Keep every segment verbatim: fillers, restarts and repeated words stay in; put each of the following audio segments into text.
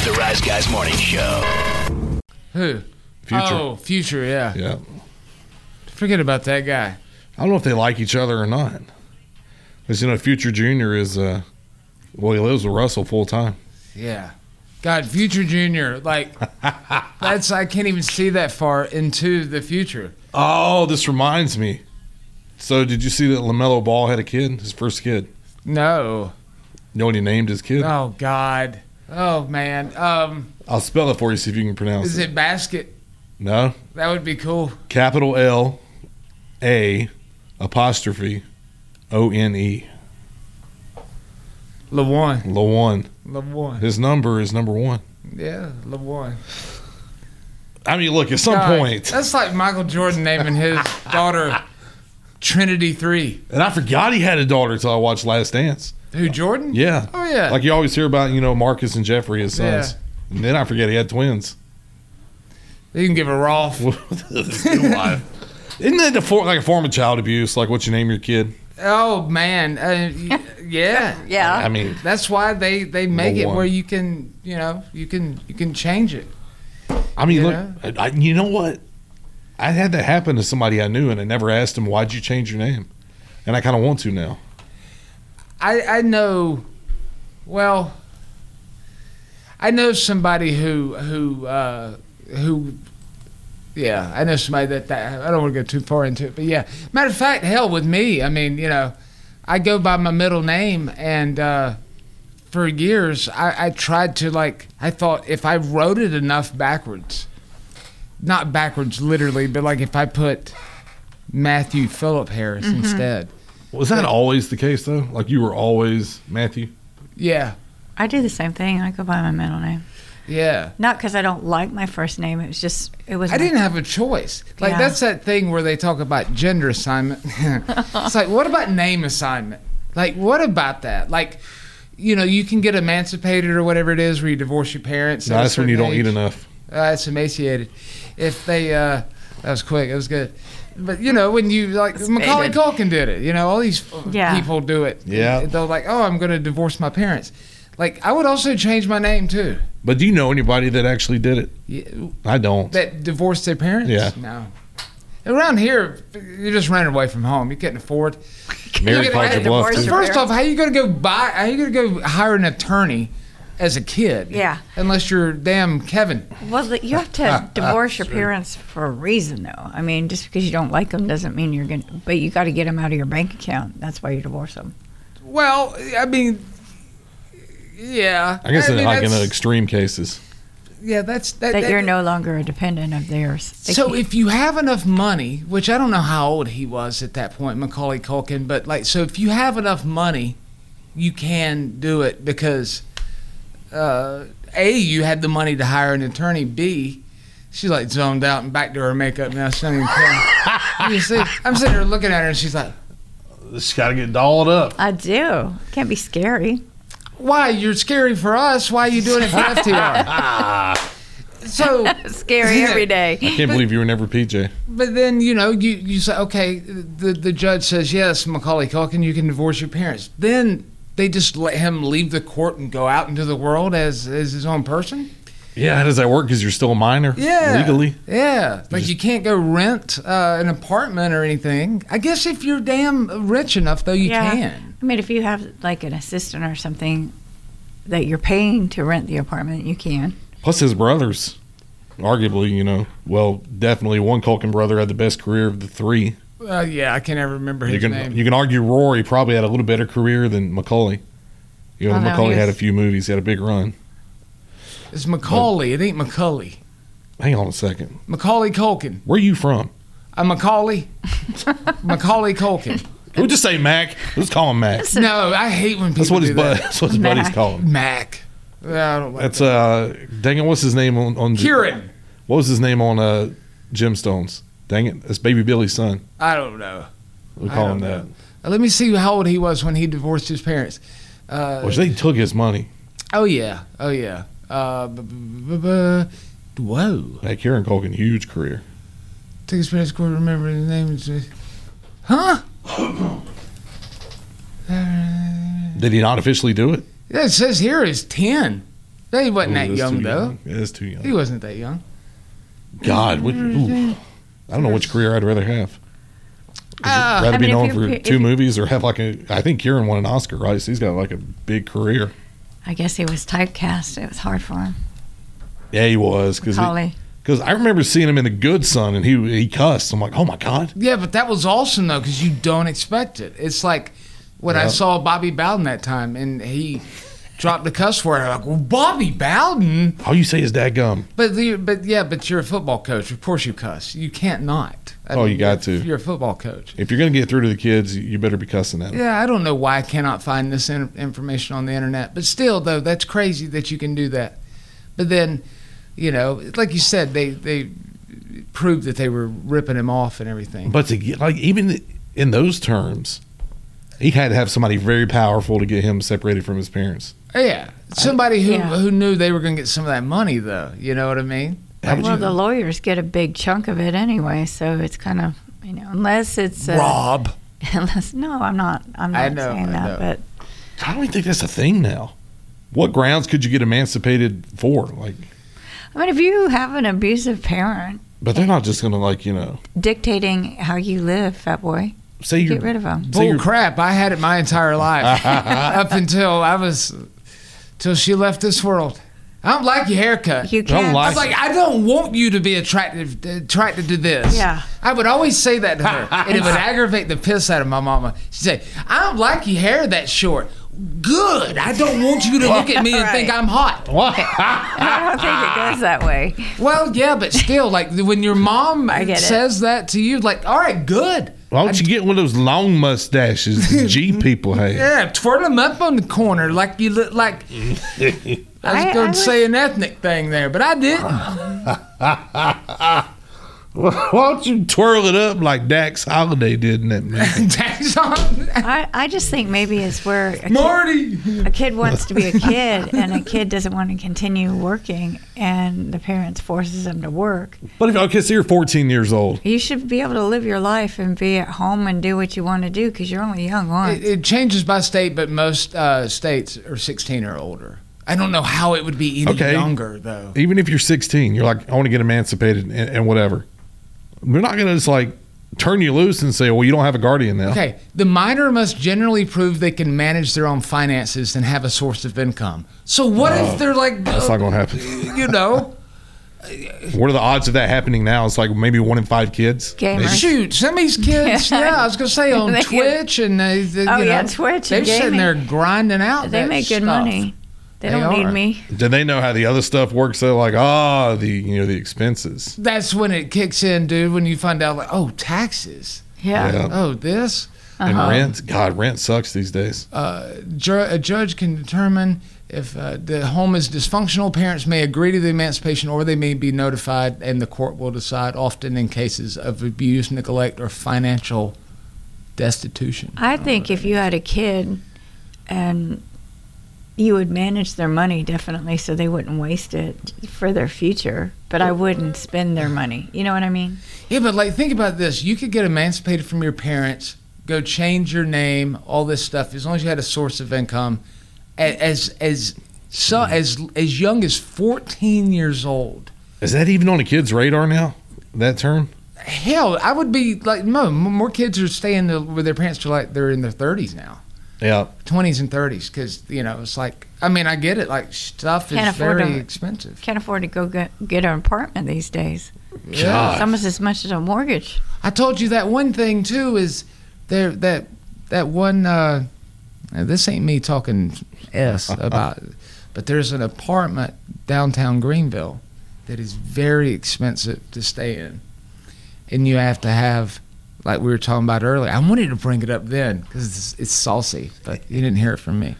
The Rise Guys Morning Show. Who? Future. Oh, Future, yeah. Yeah. Forget about that guy. I don't know if they like each other or not. Because, you know, Future Junior is, uh, well, he lives with Russell full time. Yeah. God, Future Junior, like, that's, I can't even see that far into the future. Oh, this reminds me. So, did you see that LaMelo Ball had a kid, his first kid? No. You know what he named his kid? Oh, God. Oh, man. Um, I'll spell it for you, see if you can pronounce is it. it Basket? No. That would be cool. Capital L A apostrophe O N E. LaWan. LaWan. LaWan. His number is number one. Yeah, LaWan. I mean, look, at some God, point. That's like Michael Jordan naming his daughter Trinity three. And I forgot he had a daughter until I watched Last Dance. Who, Jordan? Yeah. Oh, yeah. Like you always hear about, you know, Marcus and Jeffrey, his sons. Yeah. And then I forget he had twins. You can give a Rolf. Isn't that a for, like a form of child abuse? Like what you name your kid? Oh, man. Uh, y- yeah. Yeah. I mean, That's why they, they make it one. where you can, you know, you can you can change it. I mean, You look, know? I, you know what? I had that happen to somebody I knew, and I never asked him, why'd you change your name? And I kind of want to now. I, I know, well, I know somebody who, who, uh, who, yeah, I know somebody that, that, I don't want to go too far into it, but yeah. Matter of fact, hell, with me, I mean, you know, I go by my middle name, and uh, for years, I, I tried to, like, I thought if I wrote it enough backwards, not backwards literally, but like if I put Matthew Phillip Harris Mm-hmm. instead. Was that always the case, though? Like you were always Matthew? Yeah, I do the same thing. I go by my middle name. yeah. Not because I don't like my first name. It was just, it was. I my- didn't have a choice. Like, Yeah. that's that thing where they talk about gender assignment. It's like, what about name assignment? Like, what about that? Like, you know, you can get emancipated or whatever it is where you divorce your parents. No, at a that's when you certain don't eat age. enough. Uh, it's emaciated. If they, uh, that was quick. It was good. But, you know, when you, like, Macaulay Faded. Culkin did it. You know, all these Yeah. people do it. Yeah. They're like, oh, I'm going to divorce my parents. Like, I would also change my name, too. But do you know anybody that actually did it? Yeah, I don't. that divorced their parents? Yeah. No. Around here, you're just running away from home. You couldn't afford. Married You Culture gotta- Bluff, divorce too. your- First off, how you gonna go buy? How you gonna go hire an attorney as a kid? Yeah. Unless you're damn Kevin. Well, the- you have to divorce your parents for a reason, though. I mean, just because you don't like them doesn't mean you're going to, but you got to get them out of your bank account. That's why you divorce them. Well, I mean, yeah. I guess in, mean, like in the that's- extreme cases. yeah, that's that. That that- you're no longer a dependent of theirs. They So can't- if you have enough money, which I don't know how old he was at that point, Macaulay Culkin, but like, so if you have enough money, you can do it because, uh, A, you had the money to hire an attorney. B, she's like zoned out and back to her makeup now. She's not even caring. You see, I'm sitting there looking at her and she's like, It's got to get dolled up. I do. Can't be scary. why? You're scary for us. Why are you doing it for F T R? So, Scary every day. I can't believe you were never P J. but then, you know, you, you say, okay, the, the judge says, yes, Macaulay Culkin, you can divorce your parents. Then they just let him leave the court and go out into the world as, as his own person? Yeah, how does that work? Because you're still a minor Yeah. legally? Yeah. Like just- you can't go rent uh, an apartment or anything. I guess if you're damn rich enough, though, you Yeah. can. I mean, if you have like an assistant or something that you're paying to rent the apartment, you can. Plus his brothers, arguably, you know, well, definitely one Culkin brother had the best career of the three. Uh, yeah, I can never remember his You can name. you can argue Rory probably had a little better career than Macaulay. You know, Oh, no, Macaulay he had a was- few movies, he had a big run. It's Macaulay. It ain't Macaulay. Hang on a second. Macaulay Culkin. Where are you from? I'm Macaulay. Macaulay Culkin. We'll just say Mac. Let's call him Mac. No, I hate when people That's what his do bud, that. that's what his buddies Mac. call him. Mac. Yeah, I don't like That's that. uh dang it, what's his name on, on Kieran. What was his name on uh Gemstones? Dang it, that's Baby Billy's son. I don't know. We I call don't him that. know. Uh, Let me see how old he was when he divorced his parents. Uh, Which they took his money. oh, yeah. Oh, yeah. Uh, bu- bu- bu- bu- whoa. Hey, Kieran Culkin, huge career. Took his parents' court, remember his name. Is, huh? Did he not officially do it? Yeah, it says here is ten. He wasn't Ooh, that that's young too though. young. It is too young. He wasn't that young. God, what, ooh. I don't know which career I'd rather have. Uh, rather I be mean, if known you're- for if two you- movies or have like a. I think Kieran won an Oscar, right? So he's got like a big career. I guess he was typecast. It was hard for him. Yeah, he was because Holly. because I remember seeing him in The Good Son and he he cussed. I'm like, oh my God. Yeah, but that was awesome though because you don't expect it. It's like when I Yeah. saw Bobby Bowden that time and he dropped the cuss word. I'm like, well, Bobby Bowden. All you say is dadgum. But the, but yeah, but you're a football coach. Of course you cuss. You can't not. I Oh, you got if to. You're a football coach. If you're gonna get through to the kids, you better be cussing at them. Yeah, I don't know why I cannot find this in- information on the internet, but still, though, that's crazy that you can do that. But then, you know, like you said, they they proved that they were ripping him off and everything. But to get like even in those terms, he had to have somebody very powerful to get him separated from his parents. Yeah, somebody who Yeah. who knew they were going to get some of that money, though. You know what I mean? How would Well, you- the lawyers get a big chunk of it anyway, so it's kind of, you know, unless it's uh, Rob. unless no, I'm not. I'm I not know, saying I that, know. but I don't even think that's a thing now. What grounds could you get emancipated for? Like, I mean, if you have an abusive parent but they're not just gonna like you know dictating how you live, fat boy, say you're get rid of them. So Bull you're- crap! I had it my entire life up until I was till she left this world. I don't like your haircut. You Don't can't. lie. I was like, I don't want you to be attractive, attracted to this. Yeah. I would always say that to her, and it would aggravate the piss out of my mama. She'd say, I don't like your hair that short. Good. I don't want you to look at me and think Right. I'm hot. I don't think it goes that way. Well, yeah, but still, like when your mom I get it. says that to you, like, all right, good. Why don't you get one of those long mustaches the G people have? Yeah, twirl them up on the corner like you look like. I was I- going I to say an ethnic thing there, but I didn't. Why don't you twirl it up like Dax Holiday did in that movie? Tax on I, I just think maybe it's where a kid, Marty. a kid wants to be a kid and a kid doesn't want to continue working and the parents forces them to work. But if okay, so you're fourteen years old. You should be able to live your life and be at home and do what you want to do because you're only young once. It, it changes by state, but most uh, states are sixteen or older. I don't know how it would be any Okay. younger though. Even if you're sixteen, you're like, I want to get emancipated and, and whatever. We're not gonna just like turn you loose and say, well, you don't have a guardian now. Okay, the minor must generally prove they can manage their own finances and have a source of income. So what if they're like, That's not gonna happen. you know, What are the odds of that happening now? It's like maybe one in five kids. Gamers. shoot, some of these kids, yeah, I was gonna say on They- Twitch and they, they, Oh, you yeah, know, Twitch they're and sitting gaming. there grinding out. They that make good stuff. money. They, They don't need are. me. Do they know how the other stuff works? Though, like, ah, the you know the expenses. That's when it kicks in, dude. When you find out, like, oh, taxes. Yeah. Yeah. Oh, this. And Uh-huh. rent, God, rent sucks these days. Uh, ju- a judge can determine if uh, the home is dysfunctional. Parents may agree to the emancipation, or they may be notified, and the court will decide. Often in cases of abuse, neglect, or financial destitution. I think if you had a kid and you would manage their money definitely so they wouldn't waste it for their future, but I wouldn't spend their money. You know what I mean? Yeah, but like, think about this: you could get emancipated from your parents, go change your name, all this stuff, as long as you had a source of income, a- as as so as as young as fourteen years old. Is that even on a kid's radar now? That term? Hell, I would be like, no, more kids are staying the, with their parents till like they're in their thirties now, Yeah. twenties and thirties, because you know it's like, I mean, I get it, like stuff is Can't afford very them. expensive. Can't afford to go get, get an apartment these days. Yeah. God. It's almost as much as a mortgage. I told you that one thing too is there that that one. Uh, now, this ain't me talking s about, it, but there's an apartment downtown Greenville that is very expensive to stay in, and you have to have, like we were talking about earlier. I wanted to bring it up then because it's, it's saucy, but you didn't hear it from me.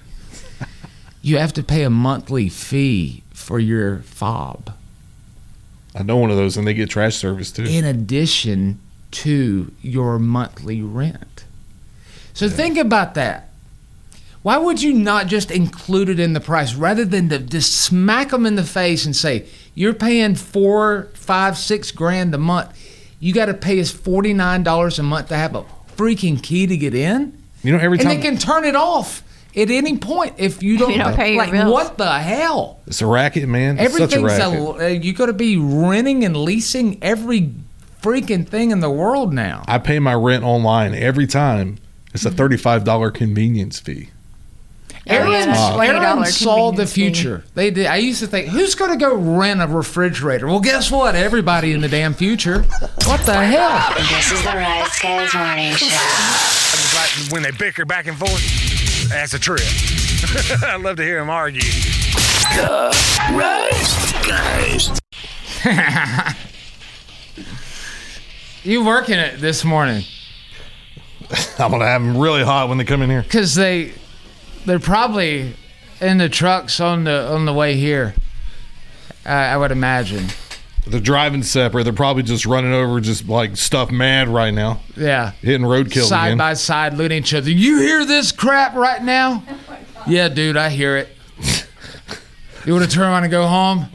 You have to pay a monthly fee for your fob, I know one of those, and they get trash service too. in addition to your monthly rent. So think about that. Why would you not just include it in the price rather than to just smack them in the face and say, you're paying four, five, six grand a month. You got to pay us forty-nine dollars a month to have a freaking key to get in? You know, every And time they can turn it off at any point if you don't, you don't pay your like bills. what the hell? It's a racket, man. It's such a Everything's racket. a, you got to be renting and leasing every freaking thing in the world now. I pay my rent online every time. It's a thirty-five dollars convenience fee. Aaron, yeah, that's Aaron twenty dollars saw the convenience fee. future. They did. I used to think, who's going to go rent a refrigerator? Well, guess what? Everybody in the damn future. What the hell? This is the Rise Guys Morning Show. Like when they bicker back and forth, that's a trip. I love to hear them argue. Rise Guys. You working it this morning? I'm gonna have them really hot when they come in here. Because they, they're probably in the trucks on the on the way here. Uh, I would imagine. They're driving separate. They're probably just running over, just like stuff mad right now, Yeah. hitting roadkill Side again. by side, looting each other. You hear this crap right now? Yeah, dude, I hear it. You want to turn around and go home?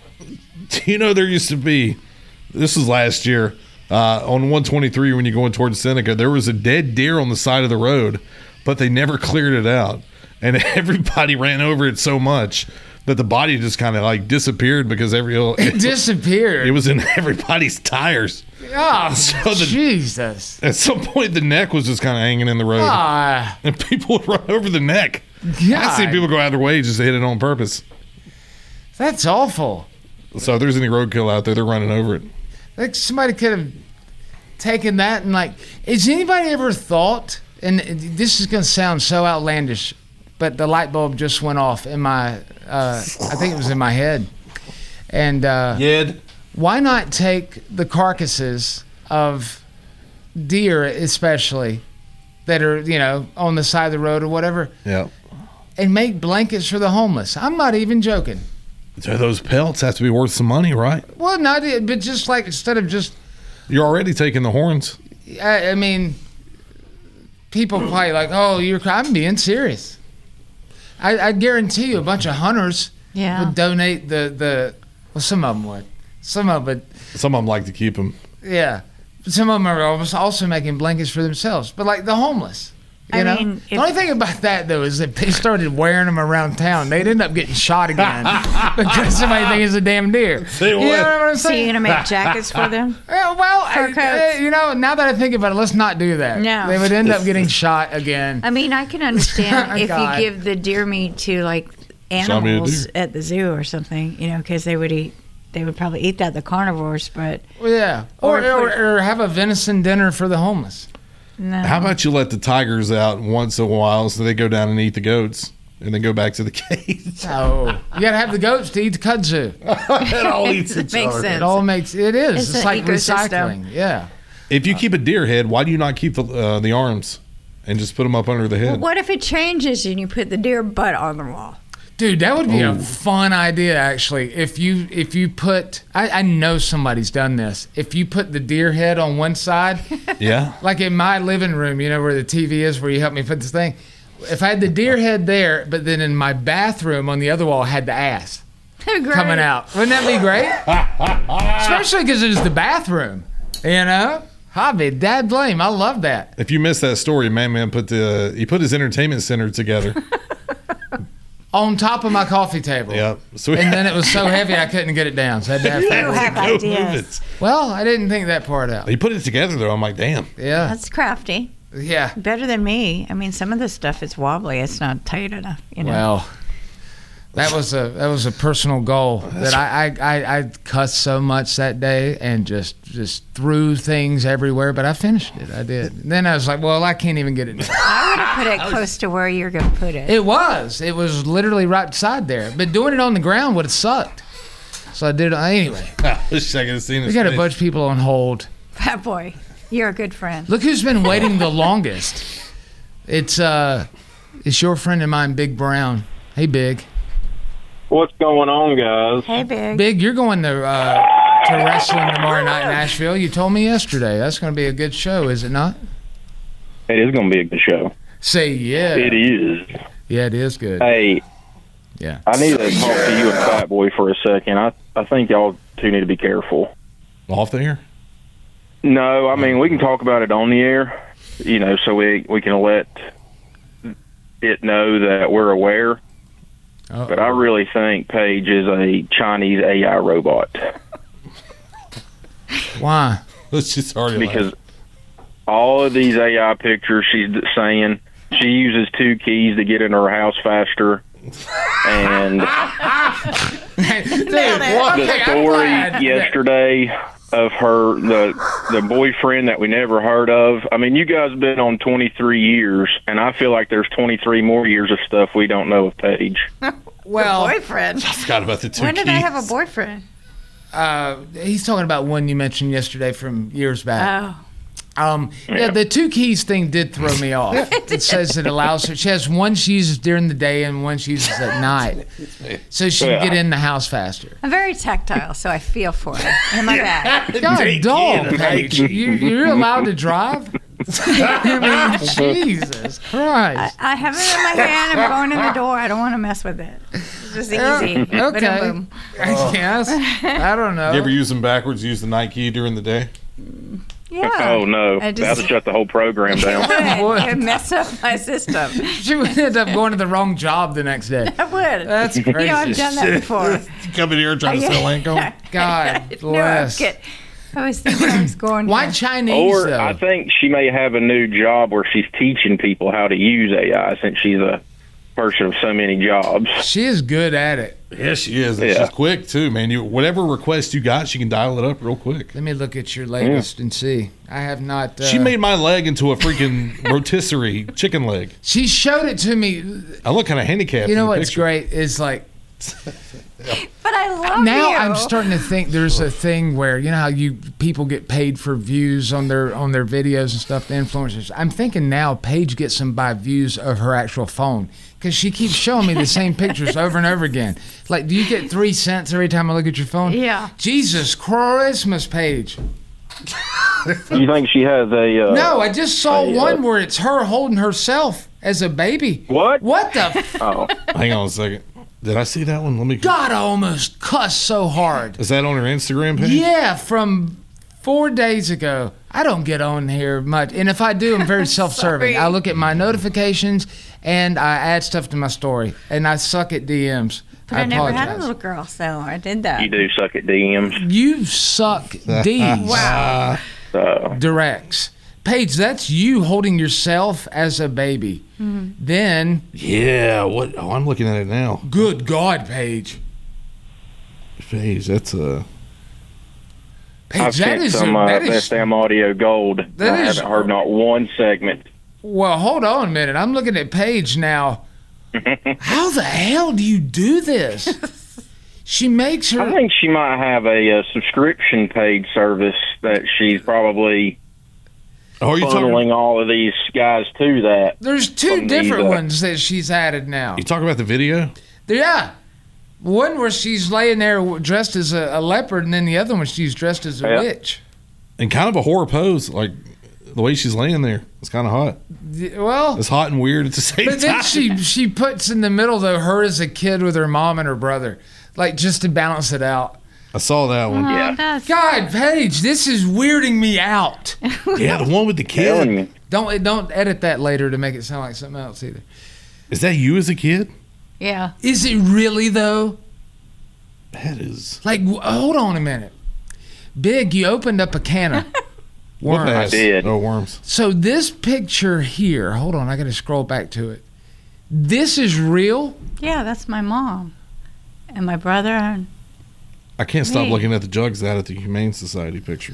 You know, there used to be, this was last year, uh, on one twenty-three when you're going towards Seneca, there was a dead deer on the side of the road, but they never cleared it out. And everybody ran over it so much that the body just kind of like disappeared because every It disappeared. it was in everybody's tires. Oh, So the- Jesus. At some point, the neck was just kind of hanging in the road. Ah, And people would run over the neck. I see God. people go out of their way just to hit it on purpose. That's awful. So if there's any roadkill out there, they're running over it. Like somebody could have taken that and like, has anybody ever thought, and this is going to sound so outlandish, but the light bulb just went off in my, uh, I think it was in my head. And uh, Yed. why not take the carcasses of deer, especially, that are, you know, on the side of the road or whatever, Yeah. and make blankets for the homeless? I'm not even joking. So those pelts have to be worth some money, right? Well, not, but just like, instead of just, You're already taking the horns. I, I mean, people probably like, oh, you're, I'm being serious. I, I guarantee you a bunch of hunters Yeah. would donate the, the, well, some of them would. Some of it, Some of them like to keep them. yeah. But some of them are also also making blankets for themselves. But like the homeless, you I know? mean, the if- only thing about that, though, is that they started wearing them around town. They'd end up getting shot again because somebody thinks it's a damn deer. Say You what? know what I'm So you're saying? gonna make jackets for them? Yeah, well, I, Fur coats. I- you know, now that I think about it, let's not do that. No. They would end up getting shot again. I mean, I can understand if God. you give the deer meat to like Saw me a animals deer. at the zoo or something, you know, because they would eat, they would probably eat that, the carnivores, but Well, yeah. Or, Or or, put- or have a venison dinner for the homeless. no. How about you let the tigers out once in a while so they go down and eat the goats and then go back to the cage? Oh, you got to have the goats to eat the kudzu. It all eats It each makes other. sense. It all makes, it is. It's It's, an like ecosystem. recycling. Yeah. If you keep a deer head, why do you not keep the uh, the arms and just put them up under the head? What if it changes and you put the deer butt on the wall? Dude, that would be Ooh. a fun idea, actually. If you if you put, I, I know somebody's done this. If you put the deer head on one side, Yeah. like in my living room, you know where the T V is, where you helped me put this thing. If I had the deer head there, but then in my bathroom on the other wall, I had the ass Great. coming out. Wouldn't that be great? Especially because it was the bathroom. You know, hobby, dad blame. I love that. If you missed that story, Man Man put the he put his entertainment center together. On top of my coffee table. Yep. So And then it was so heavy I couldn't get it down. So I had to have You to- have go move ideas. it. Well, I didn't think that part out. He put it together though. I'm like, damn. Yeah. That's crafty. Yeah. Better than me. I mean, some of the stuff is wobbly. It's not tight enough. You know. Well, that was a that was a personal goal that I, I, I, I cussed so much that day and just just threw things everywhere, but I finished it. I did. And then I was like, well, I can't even get it down. I would have put it close to where you're going to put it. It was. It was literally right beside there. But doing it on the ground would have sucked. So I did it anyway. I wish I could have seen We his got a face. bunch of people on hold. Fat boy, you're a good friend. Look who's been waiting the longest. It's uh, it's your friend of mine, Big Brown. Hey, Big. What's going on, guys? Hey, big. Big, you're going to uh, to wrestling tomorrow night in Nashville. You told me yesterday. That's going to be a good show, is it not? It is going to be a good show. Say yeah. It is. Yeah, it is good. Hey, Yeah. I need to talk to you and Fat Boy for a second. I, I think y'all two need to be careful. Off the air? No, I mean, we can talk about it on the air, you know, so we, we can let it know that we're aware. Uh-oh. But I really think Paige is a Chinese A I robot. Why? Let's just already Because all of these A I pictures, she's saying she uses two keys to get into her house faster. And Dude, Nailed it. the story yesterday of her, the the boyfriend that we never heard of. I mean, you guys have been on twenty-three years, and I feel like there's twenty-three more years of stuff we don't know of Paige. Well, Boyfriend. I forgot about the two When did I keys. have a boyfriend? uh, he's talking about one you mentioned yesterday from years back. Oh. Um, yeah, the two keys thing did throw me off. It says it allows her. She has one she uses during the day and one she uses at night, so she can get in the house faster. I'm very tactile, so I feel for it. Am I bad? God, dog, Paige, you, you're allowed to drive. I mean, Jesus Christ. I have it in my hand. I'm going in the door. I don't want to mess with it. It's just easy. Uh, okay. Boom, boom. I guess. I don't know. You ever use them backwards? Use the night key during the day? Yeah. Oh no, I that'll just shut the whole program down. Would. it mess up my system. She would end up going to the wrong job the next day. I would. That's You know, crazy. I've done that before. You come in here trying to sell Lancome? God No, I was bless. kidding. I was thinking I was going. Why to- Chinese Or though? I think she may have a new job where she's teaching people how to use A I since she's a person of so many jobs. She is good at it. Yes, she is. And Yeah. she's quick too, man. You whatever request you got, she can dial it up real quick. Let me look at your latest and see. I have not. Uh, She made my leg into a freaking rotisserie chicken leg. She showed it to me. I look kind of handicapped. You know in the what's picture. great is like But I love now you. I'm starting to think there's a thing where you know how you people get paid for views on their on their videos and stuff. The influencers. I'm thinking now Paige gets them by views of her actual phone because she keeps showing me the same pictures over and over again. Like, do you get three cents every time I look at your phone? Yeah. Jesus Christmas, Paige. You think she has a? Uh, No, I just saw Hey, uh, one where it's her holding herself as a baby. What? What the? F- Oh, Hang on a second. Did I see that one? Let me. God, I almost cussed so hard. Is that on her Instagram page? Yeah, from four days ago. I don't get on here much, and if I do, I'm very self-serving. Sorry. I look at my notifications and I add stuff to my story, and I suck at D Ms. But I, never apologize. had a little girl, so I did that. you do suck at D Ms. You suck D's. Wow. So Directs. Paige, that's you holding yourself as a baby. Mm-hmm. Then, Yeah. What? Oh, I'm looking at it now. good God, Paige. Phase. That's a. Paige, I've that sent is, some a, uh, that is Best Damn Audio Gold. that I is- haven't heard not one segment. Well, hold on a minute. I'm looking at Paige now. How the hell do you do this? She makes I her. think she might have a, uh subscription paid service that she's probably Oh, are you talking? funneling all of these guys to that. There's two from different these, uh, ones that she's added now. You talking about the video? Yeah. One where she's laying there dressed as a, a leopard, and then the other one she's dressed as a Yeah. witch. In kind of a horror pose, like the way she's laying there. It's kind of hot. Y- Well, It's hot and weird at the same but then time. she she puts in the middle though her as a kid with her mom and her brother, like just to balance it out. I saw that one. Oh, Yeah. that's God, Paige, this is weirding me out. Yeah, the one with the Telling kid. you. Don't don't edit that later to make it sound like something else either. Is that you as a kid? yeah. Is it really though? That is. Like, w- hold on a minute. Big, you opened up a can of worms. Whoop-ass. did. Oh, worms. So this picture here, hold on, I got to scroll back to it. This is real. Yeah, that's my mom. And my brother. And I can't stop Me. looking at the jugs out at the Humane Society picture.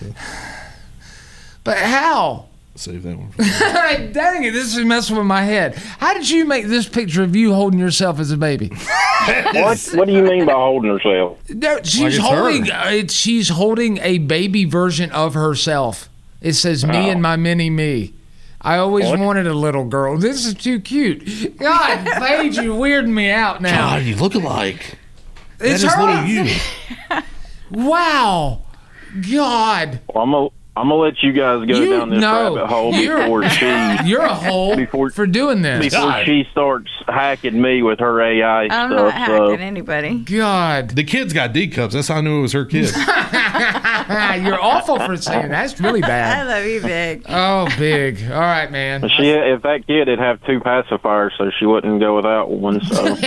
But how? Save that one. For Dang it, this is messing with my head. How did you make this picture of you holding yourself as a baby? What? What do you mean by holding herself? No, she's it's holding. her. Uh, it, she's holding a baby version of herself. It says "me Oh. and my mini me." I always What? wanted a little girl. This is too cute. God, Paige, you're weirding me out now. God, you look alike. it's that is her. little you. Wow. God. Well, I'm gonna I'm gonna let you guys go You- down this no. rabbit hole You're- before she You're a hole Before- for doing this. before she starts hacking me with her A I I'm stuff. not so. hacking anybody. God, The kid's got D cups. That's how I knew it was her kid. you're awful for saying that. That's really I bad. love you, Big. Oh, big. All right, man. She, if that kid would have two pacifiers, so she wouldn't go without one. So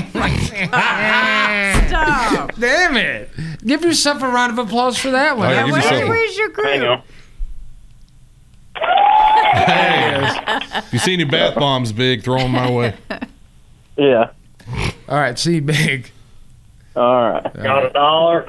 Stop. Damn it. Give yourself a round of applause for that one. All right, That give was yourself Where, a- where's your group? hang on. If you see any bath bombs, Big, throw them my way. Yeah. All right, see, big. All right. Got a dollar.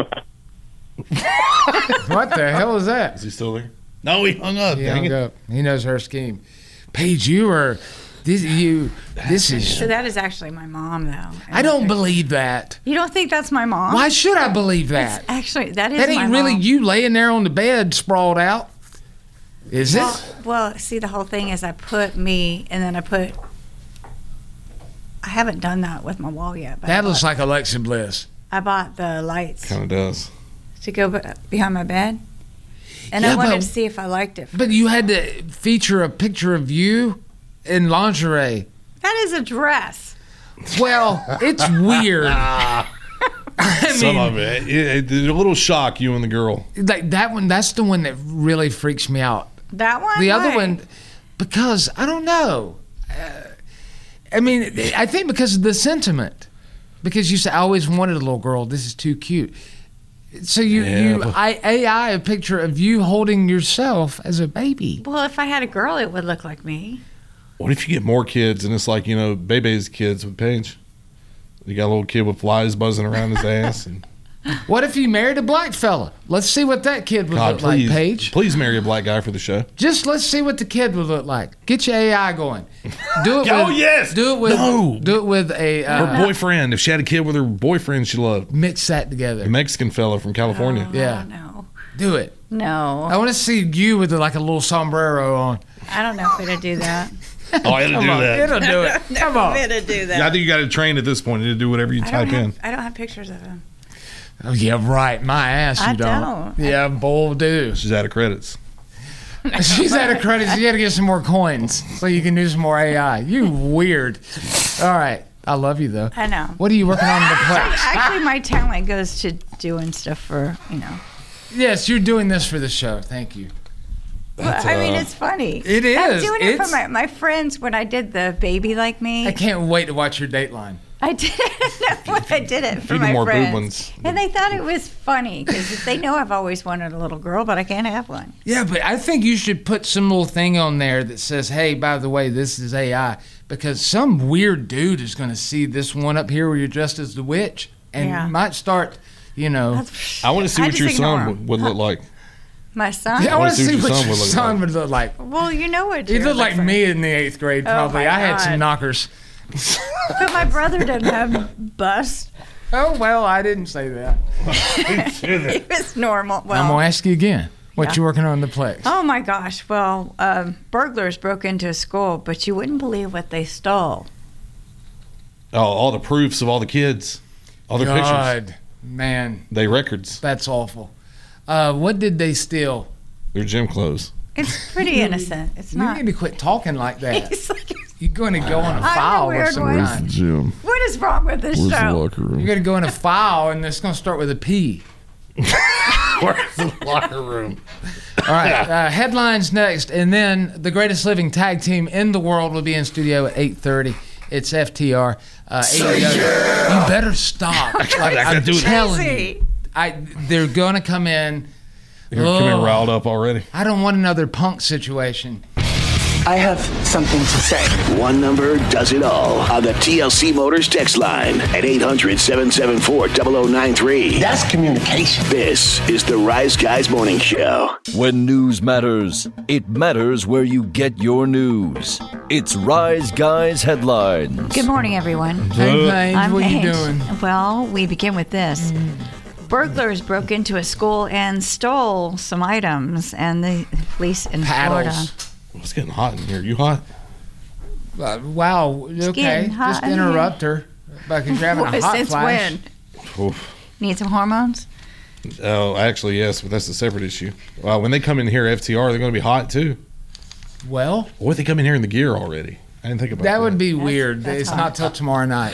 What the hell is that? Is he still there? No, he hung up. He Dang hung it. up. He knows her scheme. Paige, you are. This you. This So is. that is actually my mom, though. I don't believe that. You don't think that's my mom? Why should I believe that? Actually, that is That my ain't really mom. you laying there on the bed sprawled out. Is Well, it? well, see, the whole thing is I put me, and then I put. I haven't done that with my wall yet. But I That looks bought, like Alexa Bliss. I bought the lights Kind of does. to go be- behind my bed, and Yeah, I wanted but- to see if I liked it. But you had to feature a picture of you in lingerie. That is a dress. Well, it's weird. I Some mean, of it. It, it. A little shock, you and the girl. like that one. That's the one that really freaks me out. That one. The other Why? one, because I don't know. Uh, I mean, I think because of the sentiment. Because you say, I always wanted a little girl. This is too cute. So you, Yeah, you but- I, A I a picture of you holding yourself as a baby. Well, if I had a girl, it would look like me. What if you get more kids and it's like, you know, Bebe's kids with Paige? You got a little kid with flies buzzing around his ass. And What if you married a black fella? Let's see what that kid would God, look please, like, Paige. please marry a black guy for the show. Just let's see what the kid would look like. Get your A I going. Do it. Oh, with, yes. Do it with. No. Do it with a. Her Uh, boyfriend, if she had a kid with her boyfriend she loved, mix that together. a Mexican fella from California. Yeah. Oh, no. Do it. No. I want to see you with like a little sombrero on. I don't know if it'll do that. Oh, I had to Come do on, that. it'll do it. Come on. It'll do that. Yeah, I think you got to train at this point to do whatever you I type don't in. have, I don't have pictures of him. Oh, yeah, right. My ass, you I don't. don't. Yeah, bull do. She's out of credits. She's out of credits. You got to get some more coins so you can do some more A I. You weird. All right. I love you, though. I know. What are you working on in the Plex? Actually, my talent goes to doing stuff for, you know. Yes, you're doing this for the show. Thank you. Well, I mean, uh, it's funny. It I'm is. doing it for It's- my, my friends when I did the Baby Like Me. I can't wait to watch your Dateline. I did it when I did it for Feed my them more boob friends. ones. And they thought it was funny because they know I've always wanted a little girl, but I can't have one. Yeah, but I think you should put some little thing on there that says, hey, by the way, this is A I. Because some weird dude is going to see this one up here where you're dressed as the witch and Yeah. might start, you know. That's, I want to see I what just your ignore son him. would, would look like. my son? Yeah, I want to see what your would son look would look like. Well, you know what? He Jared looked like looks me in the eighth grade, Oh, probably. my I had some God. knockers. But my brother doesn't have bust. Oh, well, I didn't say that. He was normal. I'm Well, going to ask you again. What Yeah. you working on in the Plex? oh my gosh. Well, um, burglars broke into a school, but you wouldn't believe what they stole. Oh, all the proofs of all the kids, all their pictures, God, man, they records, that's awful. Uh, what did they steal? their gym clothes. It's pretty innocent. It's You not. need to quit talking like that. It's like, You're going to go on a the file weird of some one. kind. Gym. what is wrong with this show? You're room? going to go in a file, and it's going to start with a P. Where's the locker room? All right, uh, headlines next, and then the greatest living tag team in the world will be in studio at eight thirty. It's F T R. Uh, A E W. You better stop. Like, I gotta I'm do it. telling you, Crazy. I, they're going to come in. You're coming Oh. riled up already. I don't want another punk situation. I have something to say. One number does it all on the T L C Motors text line at eight hundred, seven seven four, zero zero nine three. That's communication. This is the Rise Guys Morning Show. When news matters, it matters where you get your news. It's Rise Guys Headlines. Good morning, everyone. Hey, Paige, I'm what Paige. you doing? Well, we begin with this. Burglars broke into a school and stole some items, and the police in Florida. Paddles. It's getting hot in here. You hot? Uh, wow. Okay. getting hot Just in interrupt her. Because you're having a hot Since flash. when? Oof. Need some hormones? Oh, actually, yes, but that's a separate issue. Uh, when they come in here, F T R, they're going to be hot too. Well, What if they come in here in the gear already? I didn't think about that. that would be weird. that's It's hot. not till tomorrow night.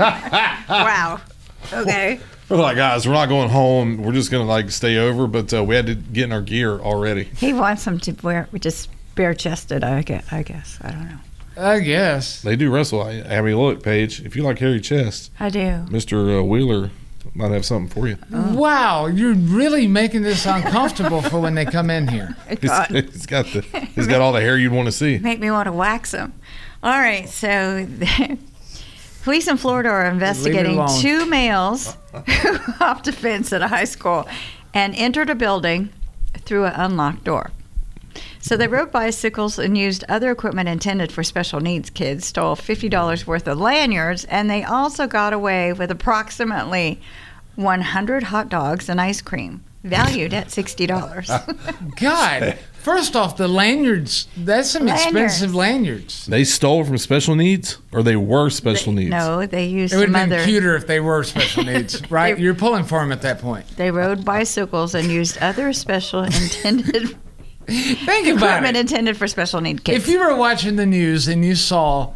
Wow. Okay. We're like, guys, we're not going home. We're just going to like stay over, but uh, we had to get in our gear already. He wants them to wear just bare chested. I guess. I guess. I don't know. I guess. They do wrestle. I, I mean, look, Paige, if you like hairy chest, I do. Mister Uh, Wheeler might have something for you. Wow, you're really making this uncomfortable for when they come in here. He's, God. he's got the he's got all the hair you'd want to see. Make me want to wax them. All right, so police in Florida are investigating alone. two males who hopped a fence at a high school and entered a building through an unlocked door. So they rode bicycles and used other equipment intended for special needs kids, stole fifty dollars worth of lanyards, and they also got away with approximately one hundred hot dogs and ice cream, valued at sixty dollars. God, first off, the lanyards, that's some Lanyards. expensive lanyards. They stole from special needs, or they were special needs. No, they used It would some have been other... cuter if they were special needs, right? They- You're pulling for them at that point. They rode bicycles and used other special intended Think about equipment it. intended for special need kids. If you were watching the news and you saw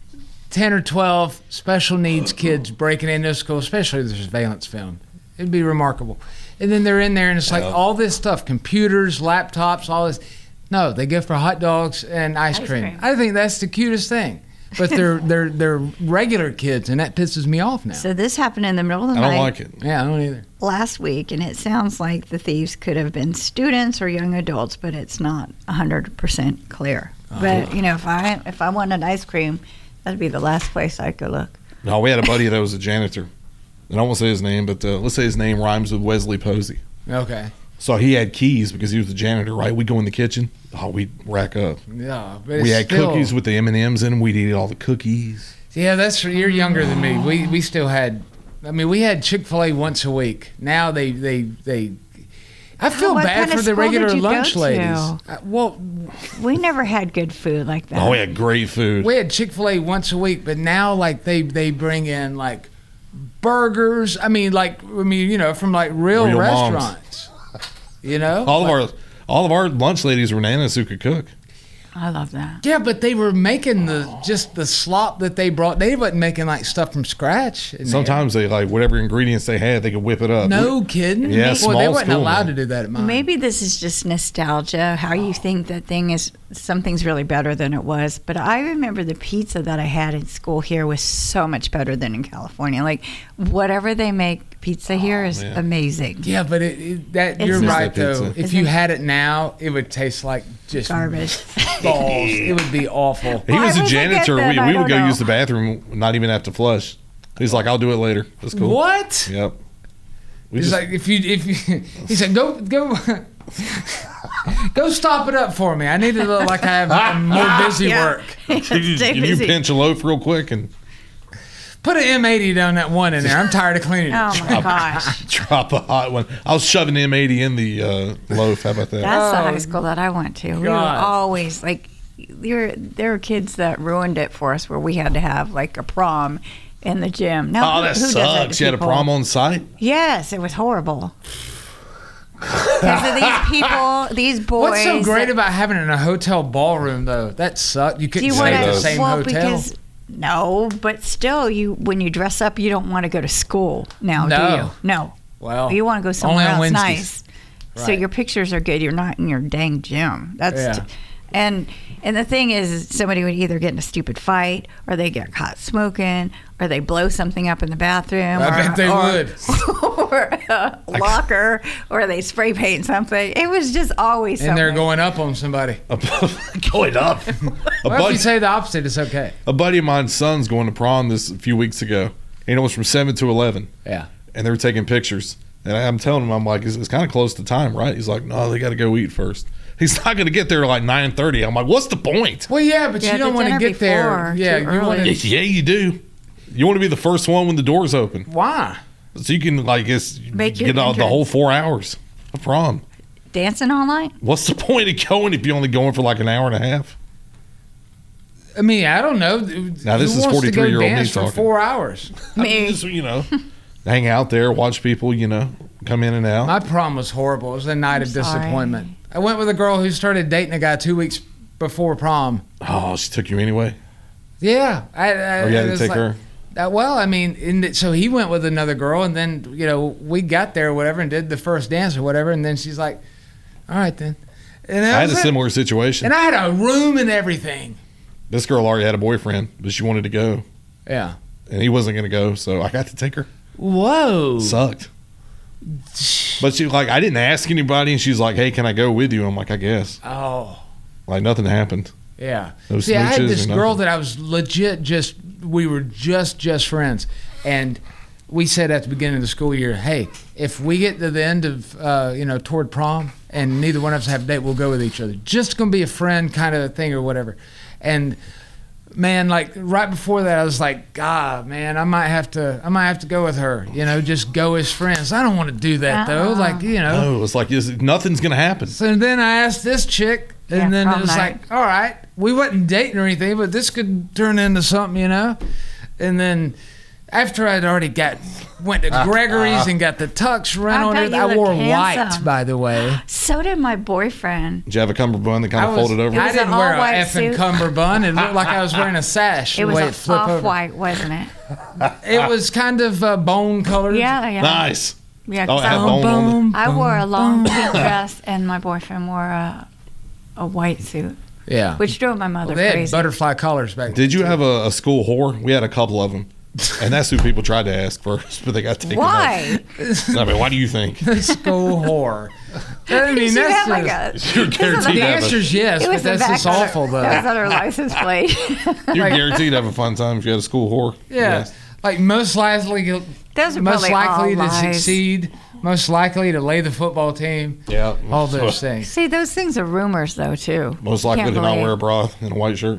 ten or twelve special needs kids breaking into a school, especially the surveillance film, it'd be remarkable. And then they're in there and it's like Yeah. all this stuff, computers, laptops, all this. No, they go for hot dogs and ice, Ice cream. cream. I think that's the cutest thing. But they're they're they're regular kids, and that pisses me off now. so this happened in the middle of the I don't night like it. Yeah, I don't either. last week, and it sounds like the thieves could have been students or young adults, but it's not one hundred percent clear. But, you know, if I if I wanted ice cream, that'd be the last place I'd go look. No, we had a buddy that was a janitor. And I won't say his name, but uh, let's say his name rhymes with Wesley Posey. Okay. So he had keys because he was the janitor, right? We go in the kitchen. Oh, we'd rack up. Yeah, but We it's had still, cookies with the M and M's in them. We'd eat all the cookies. Yeah, that's you're younger than me. We we still had. I mean, we had Chick-fil-A once a week. Now they they they. I feel what bad kind of for the school regular did you go lunch to? ladies. Uh, well, We never had good food like that. Oh, we had great food. we had Chick-fil-A once a week, but now like they they bring in like burgers. I mean, like I mean, you know, from like real, Real moms. restaurants. You know, All Like- of our all of our lunch ladies were nanas who could cook. I love that. Yeah, but they were making the just the slop that they brought. They wasn't making like stuff from scratch. in there. Sometimes they like whatever ingredients they had, they could whip it up. No kidding. Yeah, well, small they wasn't school, allowed man. to do that at mine. Maybe this is just nostalgia, how you think that thing is something's really better than it was. But I remember the pizza that I had in school here was so much better than in California. Like whatever they make pizza here is man. amazing. Yeah, but it, it, that It's you're not- right though. Pizza. If Isn't you it? had it now, it would taste like just Garbage. balls. It would be awful. He Why was a would they get janitor. that? We, I we don't would go know. use the bathroom, not even have to flush. He's like, I'll do it later. That's cool. What? Yep. We He's just, like, if you if you, he said, go go. Go stop it up for me. I need to look like I have more busy Yeah. work. you, Stay you busy. pinch a loaf real quick and Put an M eighty down that one in there. I'm tired of cleaning it. Oh my gosh. drop a hot one. I was shoving M eighty in the uh, loaf. How about that? That's the Oh, high school that I went to. We were God. always like, there, there were kids that ruined it for us where we had to have like a prom in the gym. Now, Oh, that who, who does that to sucks. You had a people? prom on site? Yes, it was horrible. Because of these people, these boys. What's so great that- about having it in a hotel ballroom though? That sucked. You Do couldn't you stay want at the to- same well, hotel. because no, but still, you when you dress up, you don't want to go to school now, do No. you? No. Well, You want to go somewhere only on else Wednesdays. nice. So Right. your pictures are good. You're not in your dang gym. That's Yeah. t- and and the thing is, somebody would either get in a stupid fight, or they get caught smoking, or they blow something up in the bathroom. I or, bet they or, would. or a locker, or they spray paint something. It was just always And they're something. going up on somebody. Going up. A Well, if buddy, you say the opposite, it's okay. a buddy of mine's son's going to prom this a few weeks ago. And it was from seven to eleven. Yeah. And they were taking pictures. And I'm telling him, I'm like, it's, it's kind of close to time, right? He's like, no, they got to go eat first. He's not going to get there like nine thirty. I'm like, what's the point? Well, yeah, but Yeah, you don't the want to dinner get there. before, Yeah, too you want early. to. Yeah, you do. You want to be the first one when the doors open. Why? So you can, like, it's, Make your get all, the entrance. whole four hours of prom. Dancing all night. What's the point of going if you're only going for like an hour and a half? I mean, I don't know. Now, this Who is wants to go forty-three-year-old me dance for talking. four hours. I mean, just, you know, hang out there, watch people, you know. come in and out? My prom was horrible. It was a night I'm of sorry. disappointment. I went with a girl who started dating a guy two weeks before prom. Oh, she took you anyway? Yeah. I, I, Or you had it to was take like- her? Uh, well, I mean, in the, so he went with another girl, and then, you know, we got there or whatever and did the first dance or whatever, and then she's like, all right then. And that I had was a it. similar situation. And I had a room and everything. This girl already had a boyfriend, but she wanted to go. Yeah. And he wasn't going to go, so I got to take her. Whoa. Sucked. But she, like, I didn't ask anybody, and she's like, hey, can I go with you? I'm like, I guess. Oh. Like, nothing happened. Yeah. No See, I had smooches this or girl nothing. that I was legit just, we were just, just friends. And we said at the beginning of the school year, hey, if we get to the end of, uh, you know, toward prom and neither one of us have a date, we'll go with each other. Just going to be a friend kind of thing or whatever. And man, like right before that, I was like, God, man, I might have to, I might have to go with her, you know, just go as friends. I don't want to do that though. Uh-uh. Like, you know. No, it's like, is, nothing's going to happen. So then I asked this chick, and Yeah, then it prom was night. like, all right, we wasn't dating or anything, but this could turn into something, you know? And then after I'd already got, went to Gregory's and got the tux run I on bet it, you I looked wore handsome. white, by the way. So did my boyfriend. Did you have a cummerbund that kind I of was- folded over? I was didn't an wear a all-white effing suit. cummerbund. It looked like I was wearing a sash. It the was way a it flipped over. off-white, wasn't it? It was kind of uh, bone colored. Yeah, yeah. Nice. Yeah, Oh, 'cause it had I, bone on it. I wore a long pink dress, and my boyfriend wore a, a white suit, Yeah. which drove my mother Well, they had crazy. butterfly collars back then. Did you have a, a school whore? We had a couple of them. And that's who people tried to ask first, but they got taken Why? off. I mean, why do you think? School whore. I mean, She that's had like just- a. You're guaranteed the to have a, answer's yes, It but was the that's back just of her- awful, though. That was on her license plate. you're guaranteed to have a fun time if you had a school whore. Yeah, Yes. like most likely, Those are most probably likely all to lies. succeed, most likely to lay the football team. Yeah. All those things. See, those things are rumors, though, too. Most likely Can't to not believe- wear a bra and a white shirt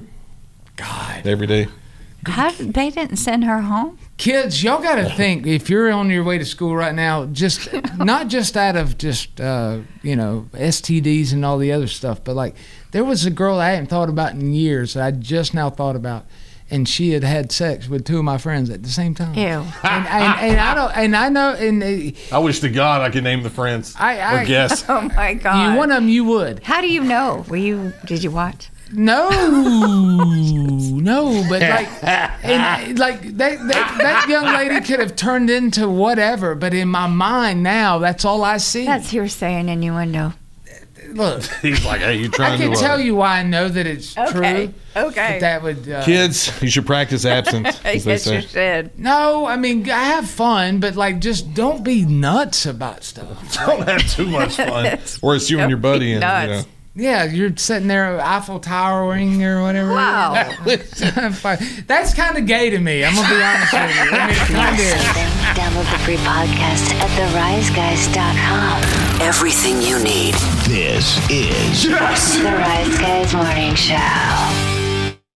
God, every day. How, they didn't send her home? kids, y'all got to think if you're on your way to school right now, just not just out of just uh, you know S T Ds and all the other stuff, but like there was a girl I hadn't thought about in years that I just now thought about. And she had had sex with two of my friends at the same time. Ew. And, and, and I don't. And I know. And uh, I wish to God I could name the friends I- I- or guess. Oh, my God. you, one of them you would. How do you know? Were you? Did you watch? No, no, but like, and like that, that that young lady could have turned into whatever. But in my mind now, that's all I see. That's hearsay and innuendo. Look, He's like, hey, you I trying can to uh, tell you why I know that it's Okay. true. Okay. But that would uh, kids, you should practice absence, as they Yes, you say. should. No, I mean I have fun, but like just don't be nuts about stuff. Don't have too much fun. Or it's you and your buddy. And, you know. Nuts. Yeah, you're sitting there Eiffel Towering or whatever. Wow. That's kind of gay to me. I'm gonna be honest with you. I mean, it kind of is. Download the free podcast at the rise guys dot com. Everything you need. This is The Rise Guys Morning Show.